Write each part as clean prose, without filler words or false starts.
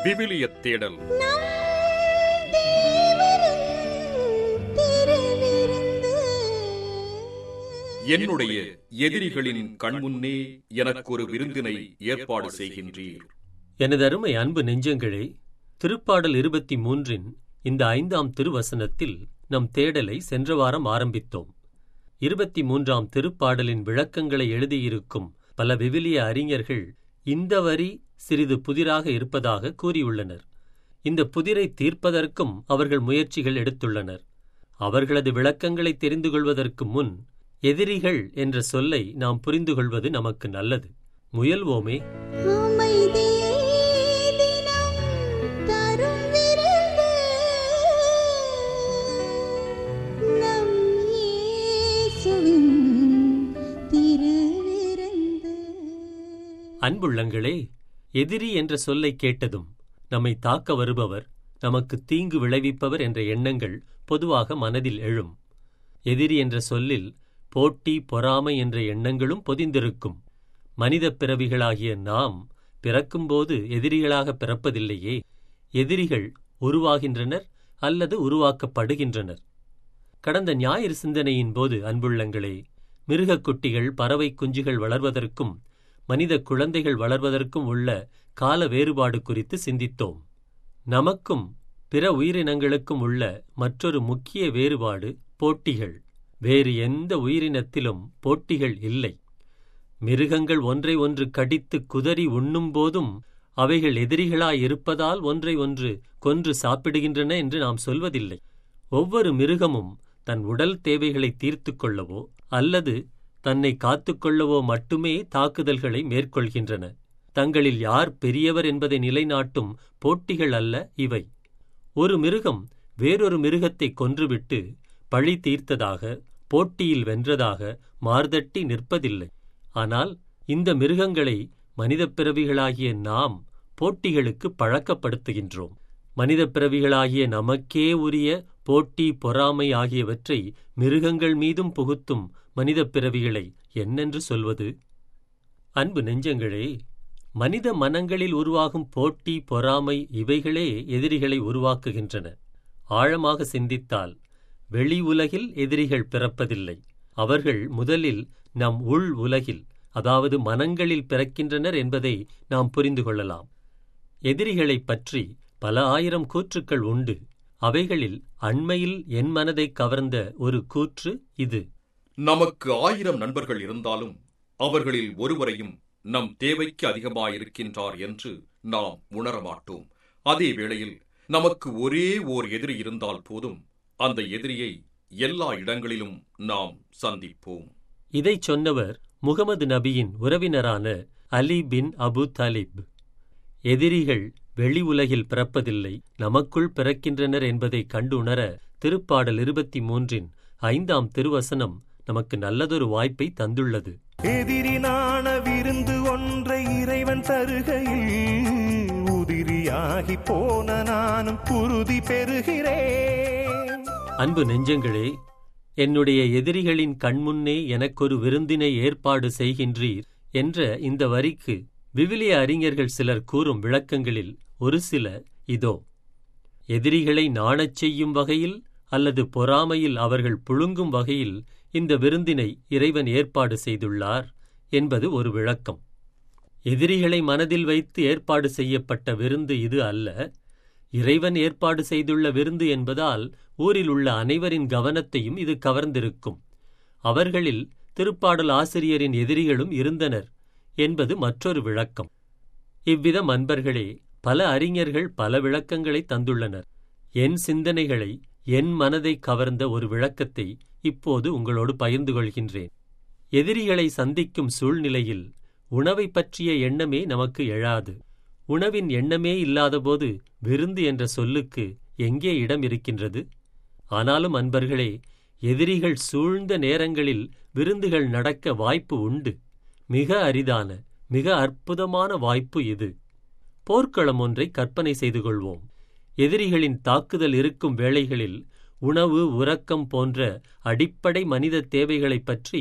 விவிலியத் தேடல். என்னுடைய எதிரிகளின் கண்முன்னே எனக்கு ஒரு விருந்தினை ஏற்பாடு செய்கின்றீர். எனது அருமை அன்பு நெஞ்சங்களே, திருப்பாடல் 23 இந்த 5ஆம் திருவசனத்தில் நம் தேடலை சென்ற வாரம் ஆரம்பித்தோம். 23ஆம் திருப்பாடலின் விளக்கங்களை எழுதியிருக்கும் பல விவிலிய அறிஞர்கள் இந்த வரி சிறிது புதிராக இருப்பதாக கூறியுள்ளனர். இந்த புதிரை தீர்ப்பதற்கும் அவர்கள் முயற்சிகள் எடுத்துள்ளனர். அவர்களது விளக்கங்களை தெரிந்து கொள்வதற்கு முன் எதிரிகள் என்ற சொல்லை நாம் புரிந்து கொள்வது நமக்கு நல்லது. முயல்வோமே. அன்புள்ளங்களே, எதிரி என்ற சொல்லை கேட்டதும் நம்மை தாக்க வருபவர், நமக்கு தீங்கு விளைவிப்பவர் என்ற எண்ணங்கள் பொதுவாக மனதில் எழும். எதிரி என்ற சொல்லில் போட்டி, பொறாமை என்ற எண்ணங்களும் பொதிந்திருக்கும். மனித பிறவிகளாகிய நாம் பிறக்கும்போது எதிரிகளாக பிறப்பதில்லையே. எதிரிகள் உருவாகின்றனர் அல்லது உருவாக்கப்படுகின்றனர். கடந்த ஞாயிறு சிந்தனையின் போது அன்புள்ளங்களே, மிருகக்குட்டிகள், பறவை குஞ்சுகள் வளர்வதற்கும் மனித குழந்தைகள் வளர்வதற்கும் உள்ள கால வேறுபாடு குறித்து சிந்தித்தோம். நமக்கும் பிற உயிரினங்களுக்கும் உள்ள மற்றொரு முக்கிய வேறுபாடு போட்டிகள். வேறு எந்த உயிரினத்திலும் போட்டிகள் இல்லை. மிருகங்கள் ஒன்றை ஒன்று கடித்து குதறி உண்ணும் போதும் அவைகள் எதிரிகளாயிருப்பதால் ஒன்றை ஒன்று கொன்று சாப்பிடுகின்றன என்று நாம் சொல்வதில்லை. ஒவ்வொரு மிருகமும் தன் உடல் தேவைகளை தீர்த்து கொள்ளவோ அல்லது தன்னை காத்துக்கொள்ளவோ மட்டுமே தாக்குதல்களை மேற்கொள்கின்றன. தங்களில் யார் பெரியவர் என்பதை நிலைநாட்டும் போட்டிகள் அல்ல இவை. ஒரு மிருகம் வேறொரு மிருகத்தை கொன்றுவிட்டு பழி தீர்த்ததாக, போட்டியில் வென்றதாக மார்தட்டி நிற்பதில்லை. ஆனால் இந்த மிருகங்களை மனித பிறவிகளாகிய நாம் போட்டிகளுக்கு பழக்கப்படுத்துகின்றோம். மனித பிறவிகளாகிய நமக்கே உரிய போட்டி, பொறாமை ஆகியவற்றை மிருகங்கள் மீதும் புகுத்தும் மனித பிறவிகளை என்னென்று சொல்வது? அன்பு நெஞ்சங்களே, மனித மனங்களில் உருவாகும் போட்டி, பொறாமை இவைகளே எதிரிகளை உருவாக்குகின்றன. ஆழமாக சிந்தித்தால் வெளி உலகில் எதிரிகள் பிறப்பதில்லை. அவர்கள் முதலில் நம் உள் உலகில், அதாவது மனங்களில் பிறக்கின்றனர் என்பதை நாம் புரிந்து கொள்ளலாம். எதிரிகளைப் பற்றி பல ஆயிரம் கூற்றுக்கள் உண்டு. அவைகளில் அண்மையில் என் மனதை கவர்ந்த ஒரு கூற்று இது: நமக்கு 1000 நண்பர்கள் இருந்தாலும் அவர்களில் ஒருவரையும் நம் தேவைக்கு அதிகமாயிருக்கின்றார் என்று நாம் உணரமாட்டோம். அதே வேளையில் நமக்கு ஒரே ஓர் எதிரி இருந்தால் போதும், அந்த எதிரியை எல்லா இடங்களிலும் நாம் சந்திப்போம். இதைச் சொன்னவர் முகமது நபியின் உறவினரான அலி பின் அபு தாலிப். எதிரிகள் வெளி உலகில் பிறப்பதில்லை, நமக்குள் பிறக்கின்றனர் என்பதை கண்டு உணர திருப்பாடல் 23 5ஆம் திருவசனம் நமக்கு நல்லதொரு வாய்ப்பை தந்துள்ளது. எதிரினான விருந்து ஒன்றை இறைவன் தருகையில் உதிரியாகி போன நானும் உறுதி பெறுகிறேன். அன்பு நெஞ்சங்களே, என்னுடைய எதிரிகளின் கண்முன்னே எனக்கொரு விருந்தினை ஏற்பாடு செய்கின்றீர் என்ற இந்த வரிக்கு விவிலிய அறிஞர்கள் சிலர் கூறும் விளக்கங்களில் ஒரு சில இதோ. எதிரிகளை நாணச் செய்யும் வகையில் அல்லது பொறாமையில் அவர்கள் புழுங்கும் வகையில் இந்த விருந்தினை இறைவன் ஏற்பாடு செய்துள்ளார் என்பது ஒரு விளக்கம். எதிரிகளை மனதில் வைத்து ஏற்பாடு செய்யப்பட்ட விருந்து இது அல்ல. இறைவன் ஏற்பாடு செய்துள்ள விருந்து என்பதால் ஊரில் உள்ள அனைவரின் கவனத்தையும் இது கவர்ந்திருக்கும். அவர்களில் திருப்பாடல் ஆசிரியரின் எதிரிகளும் இருந்தனர் என்பது மற்றொரு விளக்கம். இவ்விதம் அன்பர்களே, பல அறிஞர்கள் பல விளக்கங்களை தந்துள்ளனர். என் சிந்தனைகளை, என் மனதை கவர்ந்த ஒரு விளக்கத்தை இப்போது உங்களோடு பகிர்ந்து கொள்கின்றேன். எதிரிகளை சந்திக்கும் சூழ்நிலையில் உணவை பற்றிய எண்ணமே நமக்கு எழாது. உணவின் எண்ணமே இல்லாதபோது விருந்து என்ற சொல்லுக்கு எங்கே இடம் இருக்கின்றது? ஆனாலும் அன்பர்களே, எதிரிகள் சூழ்ந்த நேரங்களில் விருந்துகள் நடக்க வாய்ப்பு உண்டு. மிக அரிதான, மிக அற்புதமான வாய்ப்பு இது. போர்க்களம் ஒன்றை கற்பனை செய்து கொள்வோம். எதிரிகளின் தாக்குதல் இருக்கும் வேளைகளில் உணவு, உறக்கம் போன்ற அடிப்படை மனித தேவைகளைப் பற்றி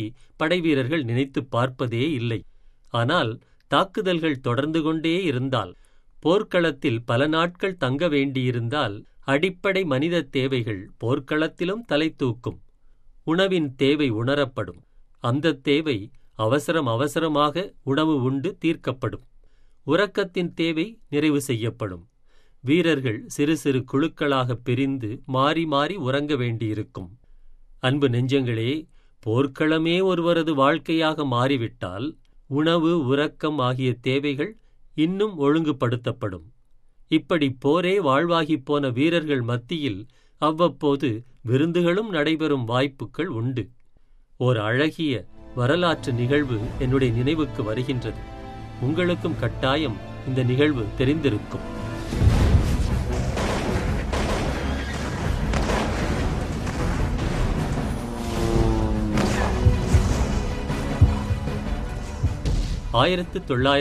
படைவீரர்கள் நினைத்து பார்ப்பதே இல்லை. ஆனால் தாக்குதல்கள் தொடர்ந்து கொண்டே இருந்தால், போர்க்களத்தில் பல நாட்கள் தங்க வேண்டியிருந்தால் அடிப்படை மனித தேவைகள் போர்க்களத்திலும் தலை தூக்கும். உணவின் தேவை உணரப்படும். அந்த தேவை அவசரமாக உணவு உண்டு தீர்க்கப்படும். உறக்கத்தின் தேவை நிறைவு செய்யப்படும். வீரர்கள் சிறு சிறு குழுக்களாக பிரிந்து மாறி மாறி உறங்க வேண்டியிருக்கும். அன்பு நெஞ்சங்களே, போர்க்களமே ஒருவரது வாழ்க்கையாக மாறிவிட்டால் உணவு, உறக்கம் ஆகிய தேவைகள் இன்னும் ஒழுங்குபடுத்தப்படும். இப்படி போரே வாழ்வாகிப் போன வீரர்கள் மத்தியில் அவ்வப்போது விருந்துகளும் நடைபெறும் வாய்ப்புகள் உண்டு. ஓர் அழகிய வரலாற்று நிகழ்வு என்னுடைய நினைவுக்கு வருகின்றது. உங்களுக்கும் கட்டாயம் இந்த நிகழ்வு தெரிந்திருக்கும். ஆயிரத்து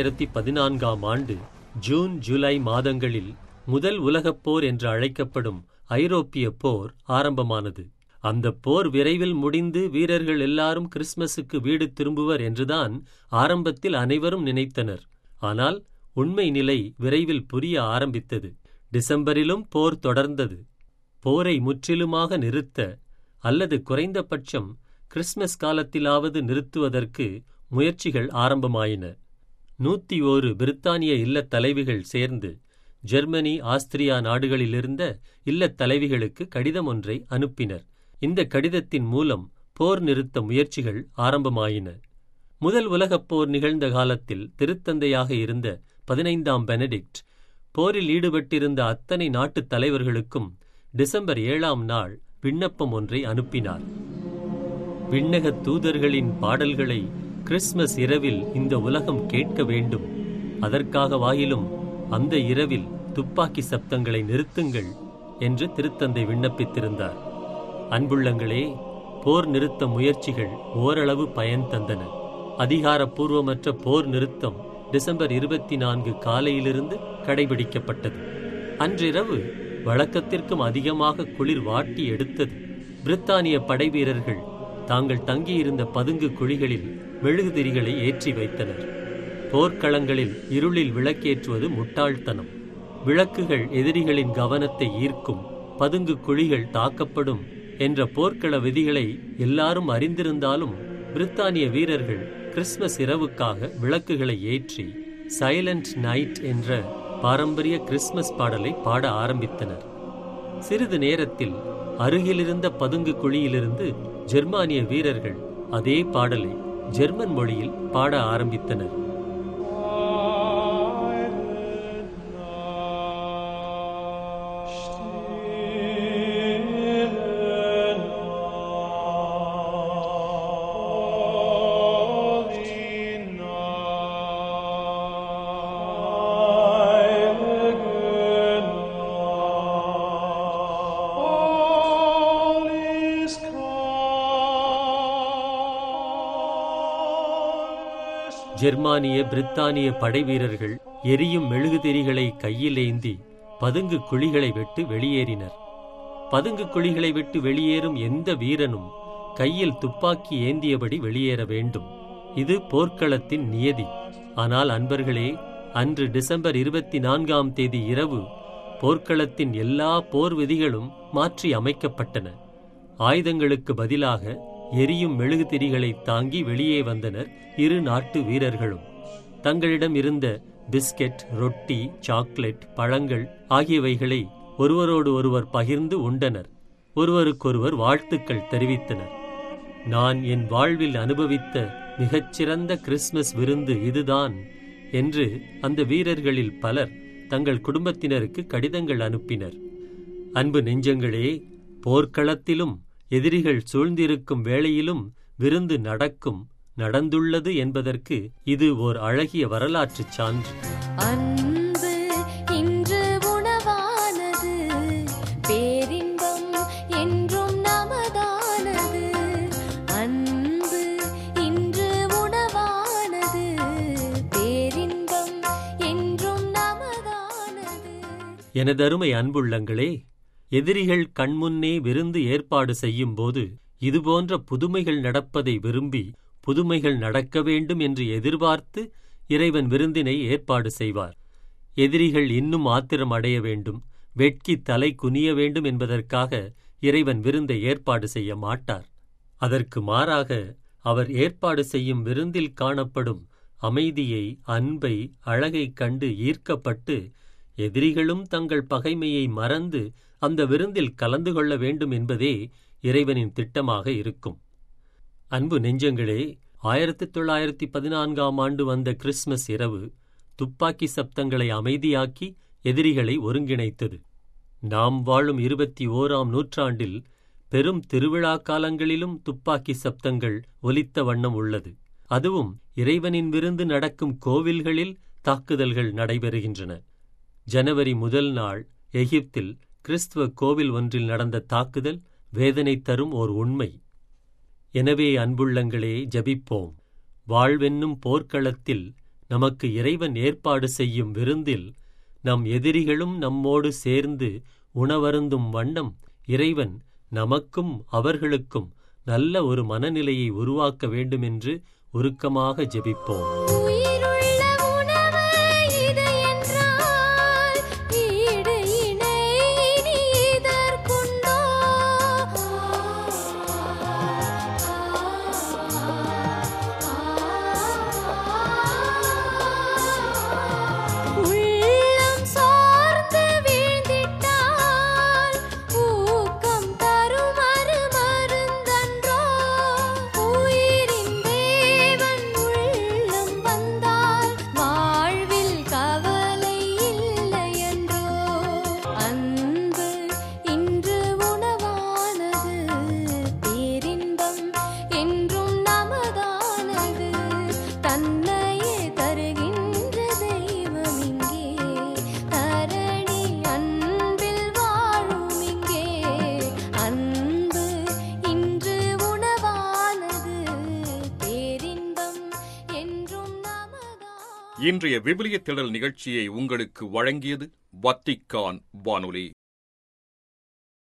1914 ஜூன், ஜூலை மாதங்களில் முதல் உலகப் போர் என்று அழைக்கப்படும் ஐரோப்பிய போர் ஆரம்பமானது. அந்த போர் விரைவில் முடிந்து வீரர்கள் எல்லாரும் கிறிஸ்மஸுக்கு வீடு திரும்புவர் என்றுதான் ஆரம்பத்தில் அனைவரும் நினைத்தனர். ஆனால் உண்மை நிலை விரைவில் புரிய ஆரம்பித்தது. டிசம்பரிலும் போர் தொடர்ந்தது. போரை முற்றிலுமாக நிறுத்த அல்லது குறைந்தபட்சம் கிறிஸ்மஸ் காலத்திலாவது நிறுத்துவதற்கு முயற்சிகள் ஆரம்பமாயின. 101 பிரித்தானிய இல்லத் தலைவிகள் சேர்ந்து ஜெர்மனி, ஆஸ்திரியா நாடுகளிலிருந்த இல்லத் தலைவிகளுக்கு கடிதம் ஒன்றை அனுப்பினர். இந்த கடிதத்தின் மூலம் போர் நிறுத்த முயற்சிகள் ஆரம்பமாயின. முதல் உலகப் போர் நிகழ்ந்த காலத்தில் திருத்தந்தையாக இருந்த 15ஆம் பெனடிக்ட் போரில் ஈடுபட்டிருந்த அத்தனை நாட்டுத் தலைவர்களுக்கும் டிசம்பர் 7ஆம் நாள் விண்ணப்பம் ஒன்றை அனுப்பினார். விண்ணகத் தூதர்களின் பாடல்களை கிறிஸ்மஸ் இரவில் இந்த உலகம் கேட்க வேண்டும். அதற்காக வாயிலும் அந்த இரவில் துப்பாக்கி சப்தங்களை நிறுத்துங்கள் என்று திருத்தந்தை விண்ணப்பித்திருந்தார். அன்புள்ளங்களே, போர் நிறுத்த முயற்சிகள் ஓரளவு பயன் தந்தன. அதிகாரப்பூர்வமற்ற போர் நிறுத்தம் டிசம்பர் 24 காலையிலிருந்து கடைபிடிக்கப்பட்டது. அன்றிரவு வழக்கத்திற்கும் அதிகமாக குளிர் வாட்டி எடுத்தது. பிரித்தானிய படைவீரர்கள் தாங்கள் தங்கியிருந்த பதுங்கு குழிகளில் மெழுகுதிரிகளை ஏற்றி வைத்தனர். போர்க்களங்களில் இருளில் விளக்கேற்றுவது முட்டாள்தனம். விளக்குகள் எதிரிகளின் கவனத்தை ஈர்க்கும், பதுங்கு குழிகள் தாக்கப்படும் என்ற போர்க்கள விதிகளை எல்லாரும் அறிந்திருந்தாலும் பிரித்தானிய வீரர்கள் கிறிஸ்மஸ் இரவுக்காக விளக்குகளை ஏற்றி சைலண்ட் நைட் என்ற பாரம்பரிய கிறிஸ்மஸ் பாடலை பாட ஆரம்பித்தனர். சிறிது நேரத்தில் அருகிலிருந்த பதுங்கு குழியிலிருந்து ஜெர்மானிய வீரர்கள் அதே பாடலை ஜெர்மன் மொழியில் பாட ஆரம்பித்தனர். ஜெர்மானிய, பிரித்தானிய படைவீரர்கள் எரியும் மெழுகுதிரிகளை கையிலேந்தி பதுங்கு குழிகளை விட்டு வெளியேறினர். பதுங்கு குழிகளை விட்டு வெளியேறும் எந்த வீரனும் கையில் துப்பாக்கி ஏந்தியபடி வெளியேற வேண்டும். இது போர்க்களத்தின் நியதி. ஆனால் அன்பர்களே, அன்று டிசம்பர் 24ஆம் தேதி இரவு போர்க்களத்தின் எல்லா போர் விதிகளும் மாற்றி அமைக்கப்பட்டன. ஆயுதங்களுக்கு பதிலாக எரியும் மெழுகுதிரிகளை தாங்கி வெளியே வந்தனர் இரு நாட்டு வீரர்களும். தங்களிடம் இருந்த பிஸ்கெட், ரொட்டி, சாக்லேட், பழங்கள் ஆகியவைகளை ஒருவரோடு ஒருவர் பகிர்ந்து உண்டனர். ஒருவருக்கொருவர் வாழ்த்துக்கள் தெரிவித்தனர். நான் என் வாழ்வில் அனுபவித்த மிகச்சிறந்த கிறிஸ்மஸ் விருந்து இதுதான் என்று அந்த வீரர்களில் பலர் தங்கள் குடும்பத்தினருக்கு கடிதங்கள் அனுப்பினர். அன்பு நெஞ்சங்களே, போர்க்களத்திலும் எதிரிகள் சூழ்ந்திருக்கும் வேளையிலும் விருந்து நடந்துள்ளது என்பதற்கு இது ஓர் அழகிய வரலாற்றுச் சான்று. அன்பு இன்று உணவானது, பேரின்பம் என்றும் நமதானது. அன்பு இன்று உணவானது, பேரின்பம் என்றும் நமதானது. எனதருமை அன்புள்ளங்களே, எதிரிகள் கண்முன்னே விருந்து ஏற்பாடு செய்யும்போது இதுபோன்ற புதுமைகள் நடப்பதை விரும்பி புதுமைகள் நடக்க வேண்டும் என்று எதிர்பார்த்து இறைவன் விருந்தினை ஏற்பாடு செய்வார். எதிரிகள் இன்னும் ஆத்திரம் அடைய வேண்டும், வெட்கி தலை குனிய வேண்டும் என்பதற்காக இறைவன் விருந்தை ஏற்பாடு செய்ய மாட்டார். அதற்கு மாறாக அவர் ஏற்பாடு செய்யும் விருந்தில் காணப்படும் அமைதியை, அன்பை, அழகைக் கண்டு ஈர்க்கப்பட்டு எதிரிகளும் தங்கள் பகைமையை மறந்து அந்த விருந்தில் கலந்து கொள்ள வேண்டும் என்பதே இறைவனின் திட்டமாக இருக்கும். அன்பு நெஞ்சங்களே, 1914ஆம் ஆண்டு வந்த கிறிஸ்மஸ் இரவு துப்பாக்கி சப்தங்களை அமைதியாக்கி எதிரிகளை ஒருங்கிணைத்தது. நாம் வாழும் 21ஆம் நூற்றாண்டில் பெரும் திருவிழா காலங்களிலும் துப்பாக்கி சப்தங்கள் ஒலித்த வண்ணம் உள்ளது. அதுவும் இறைவனின் விருந்து நடக்கும் கோவில்களில் தாக்குதல்கள் நடைபெறுகின்றன. ஜனவரி 1 நாள் எகிப்தில் கிறிஸ்துவ கோவில் ஒன்றில் நடந்த தாக்குதல் வேதனை தரும் ஓர் உண்மை. எனவே அன்புள்ளங்களே, ஜெபிப்போம். வாழ்வென்னும் போர்க்களத்தில் நமக்கு இறைவன் ஏற்பாடு செய்யும் விருந்தில் நம் எதிரிகளும் நம்மோடு சேர்ந்து உணவருந்தும் வண்ணம் இறைவன் நமக்கும் அவர்களுக்கும் நல்ல ஒரு மனநிலையை உருவாக்க வேண்டுமென்று உருக்கமாக ஜெபிப்போம். உயிருள்ள உணவு இது என்றால் ஈடு இணை இனி இதற்குண்டோ? உள்ளம் சார்ந்து வீழ்ந்திட்டால் ஊக்கம் தரும் அருமருந்தன்றோ? உயிரின் தேவன் உள்ளம் வந்தால் வாழ்வில் கவலை இல்லையன்றோ? அன்பு இன்று உணவானது, பேரின்பம் என்றும் நமதானது. தன்னையே தருகின்ற தெய்வம் இங்கே, தரணி அன்பில் வாழும் இங்கே. அன்பு இன்று உணவானது, பேரின்பம் என்றும் நமதானது. இன்றைய விவிலிய திடல் நிகழ்ச்சியை உங்களுக்கு வழங்கியது வத்திக்கான் வானொலி.